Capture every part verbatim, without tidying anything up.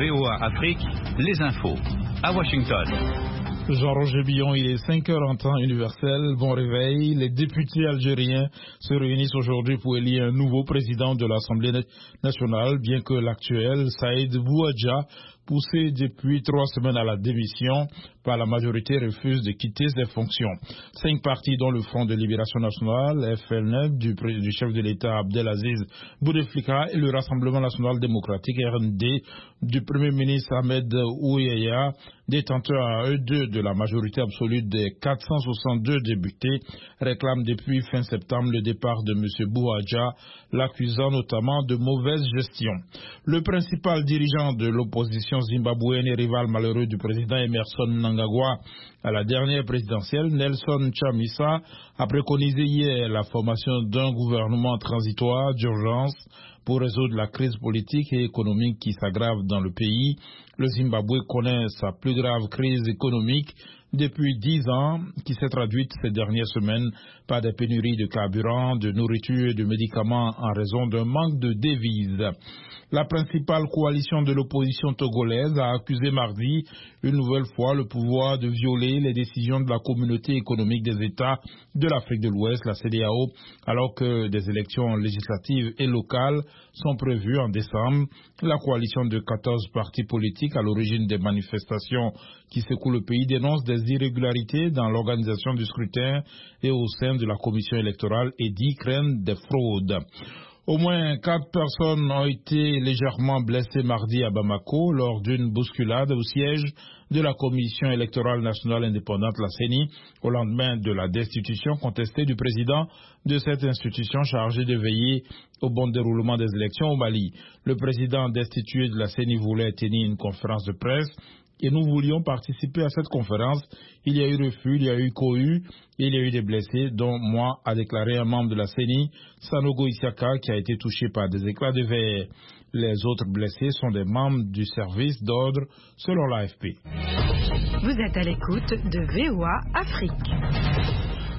V O A Afrique, les infos. À Washington. Jean-Roger Billon, il est cinq heures en temps universel. Bon réveil. Les députés algériens se réunissent aujourd'hui pour élire un nouveau président de l'Assemblée nationale, bien que l'actuel, Saïd Bouadja, poussé depuis trois semaines à la démission par la majorité, refuse de quitter ses fonctions. Cinq partis, dont le Front de Libération Nationale, F L N, du, du chef de l'État Abdelaziz Bouteflika, et le Rassemblement National Démocratique, R N D, du Premier ministre Ahmed Ouyaya, détenteurs à eux deux de la majorité absolue des quatre cent soixante-deux députés, réclament depuis fin septembre le départ de M. Bouadja, l'accusant notamment de mauvaise gestion. Le principal dirigeant de l'opposition zimbabwéenne et rival malheureux du président Emerson Mnangagwa à la dernière présidentielle, Nelson Chamisa, a préconisé hier la formation d'un gouvernement transitoire d'urgence pour résoudre la crise politique et économique qui s'aggrave dans le pays. Le Zimbabwe connaît sa plus grave crise économique depuis dix ans, qui s'est traduite ces dernières semaines par des pénuries de carburant, de nourriture et de médicaments en raison d'un manque de devises. La principale coalition de l'opposition togolaise a accusé mardi une nouvelle fois le pouvoir de violer les décisions de la communauté économique des États de l'Afrique de l'Ouest, la C E D E A O, alors que des élections législatives et locales sont prévues en décembre. La coalition de quatorze partis politiques à l'origine des manifestations qui secouent le pays dénonce des irrégularités dans l'organisation du scrutin et au sein de la commission électorale et dit craindre des fraudes. Au moins quatre personnes ont été légèrement blessées mardi à Bamako lors d'une bousculade au siège de la Commission électorale nationale indépendante, la C E N I, au lendemain de la destitution contestée du président de cette institution chargée de veiller au bon déroulement des élections au Mali. Le président destitué de la C E N I voulait tenir une conférence de presse et nous voulions participer à cette conférence. Il y a eu refus, il y a eu cohue, et il y a eu des blessés, dont moi, a déclaré un membre de la C E N I, Sanogo Isiaka, qui a été touché par des éclats de verre. Les autres blessés sont des membres du service d'ordre, selon l'A F P. Vous êtes à l'écoute de V O A Afrique.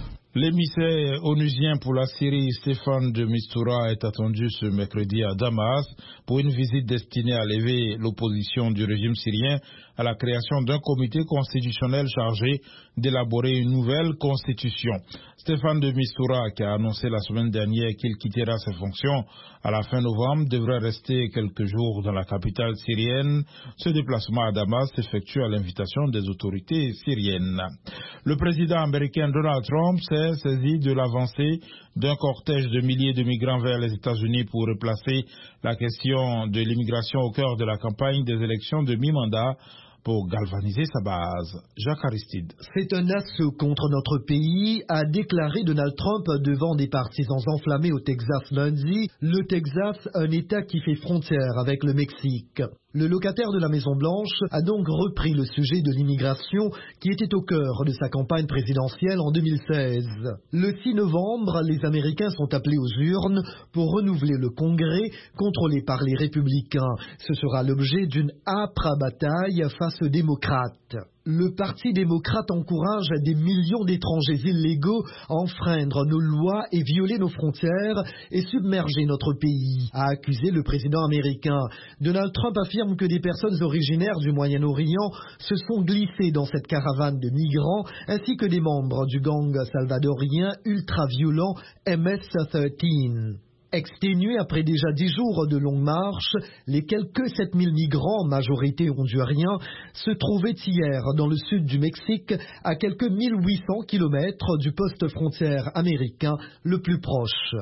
L'émissaire onusien pour la Syrie, Stéphane de Mistura, est attendu ce mercredi à Damas pour une visite destinée à lever l'opposition du régime syrien à la création d'un comité constitutionnel chargé d'élaborer une nouvelle constitution. Stéphane de Mistura, qui a annoncé la semaine dernière qu'il quittera ses fonctions à la fin novembre, devrait rester quelques jours dans la capitale syrienne. Ce déplacement à Damas s'effectue à l'invitation des autorités syriennes. Le président américain Donald Trump s'est saisi de l'avancée d'un cortège de milliers de migrants vers les États-Unis pour replacer la question de l'immigration au cœur de la campagne des élections de mi-mandat pour galvaniser sa base. Jacques Aristide. C'est un assaut contre notre pays, a déclaré Donald Trump devant des partisans enflammés au Texas lundi. Le Texas, un État qui fait frontière avec le Mexique. Le locataire de la Maison-Blanche a donc repris le sujet de l'immigration qui était au cœur de sa campagne présidentielle en deux mille seize. Le six novembre, les Américains sont appelés aux urnes pour renouveler le Congrès contrôlé par les républicains. Ce sera l'objet d'une âpre bataille face aux démocrates. Le Parti démocrate encourage des millions d'étrangers illégaux à enfreindre nos lois et violer nos frontières et submerger notre pays, a accusé le président américain. Donald Trump affirme que des personnes originaires du Moyen-Orient se sont glissées dans cette caravane de migrants, ainsi que des membres du gang salvadorien ultra-violent M S treize. Exténués après déjà dix jours de longue marche, les quelques sept mille migrants, majorité honduriens, se trouvaient hier dans le sud du Mexique, à quelques mille huit cents kilomètres du poste frontière américain le plus proche.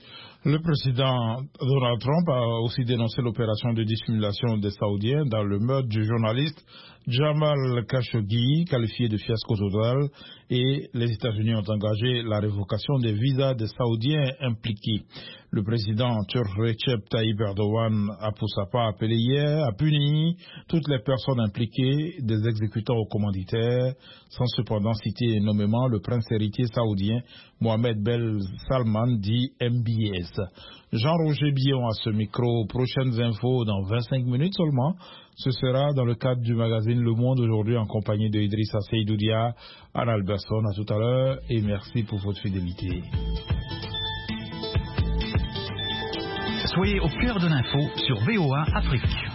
Le président Donald Trump a aussi dénoncé l'opération de dissimulation des Saoudiens dans le meurtre du journaliste Jamal Khashoggi, qualifié de fiasco total, et les États-Unis ont engagé la révocation des visas des Saoudiens impliqués. Le président turc Recep Tayyip Erdogan a pour sa part appelé hier à punir toutes les personnes impliquées, des exécutants aux commanditaires, sans cependant citer nommément le prince héritier saoudien Mohammed Ben Salman, dit M B S. Jean-Roger Billon à ce micro. Prochaines infos dans vingt-cinq minutes seulement. Ce sera dans le cadre du magazine Le Monde aujourd'hui en compagnie de Idrissa Seydoudia, Anne Alberson. À tout à l'heure et merci pour votre fidélité. Soyez au cœur de l'info sur V O A Afrique.